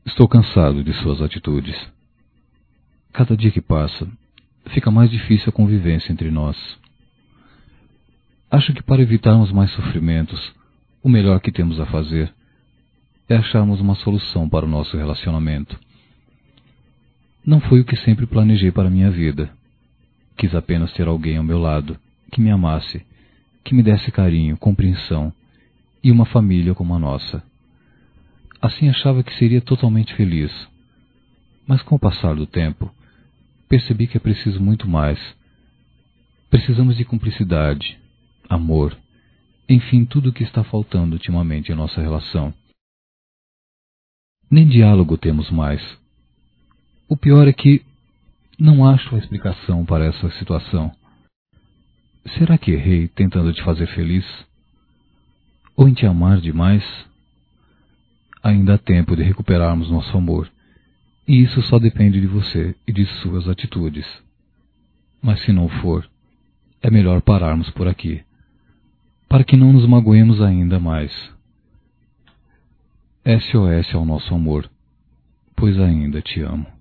Estou cansado de suas atitudes. Cada dia que passa, fica mais difícil a convivência entre nós. Acho que para evitarmos mais sofrimentos, o melhor que temos a fazer é acharmos uma solução para o nosso relacionamento. Não foi o que sempre planejei para minha vida. Quis apenas ter alguém ao meu lado, que me amasse, que me desse carinho, compreensão e uma família como a nossa. Assim achava que seria totalmente feliz. Mas com o passar do tempo, percebi que é preciso muito mais. Precisamos de cumplicidade, amor, enfim, tudo o que está faltando ultimamente em nossa relação. Nem diálogo temos mais. O pior é que não acho a explicação para essa situação. Será que errei tentando te fazer feliz? Ou em te amar demais? Ainda há tempo de recuperarmos nosso amor, e isso só depende de você e de suas atitudes. Mas se não for, é melhor pararmos por aqui, para que não nos magoemos ainda mais. SOS ao nosso amor, pois ainda te amo.